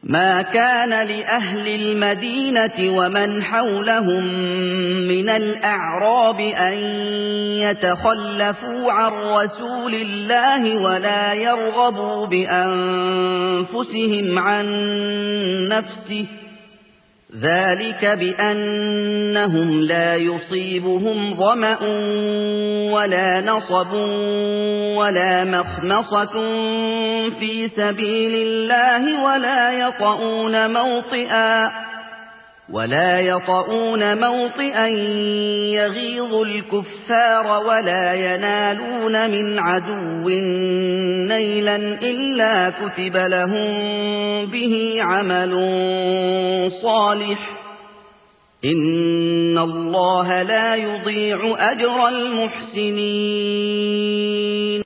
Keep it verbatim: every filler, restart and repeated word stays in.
ما كان لأهل المدينة ومن حولهم من الأعراب أن يتخلفوا عن رسول الله ولا يرغبوا بأنفسهم عن نفسه، ذلك بأنهم لا يصيبهم ظمأ ولا نصب ولا مخمصة في سبيل الله ولا يطؤون موطئا ولا يطؤون موطئا يغيظ الكفار ولا ينالون من عدو نيلا إلا كتب لهم به عمل صالح، إن الله لا يضيع أجر المحسنين.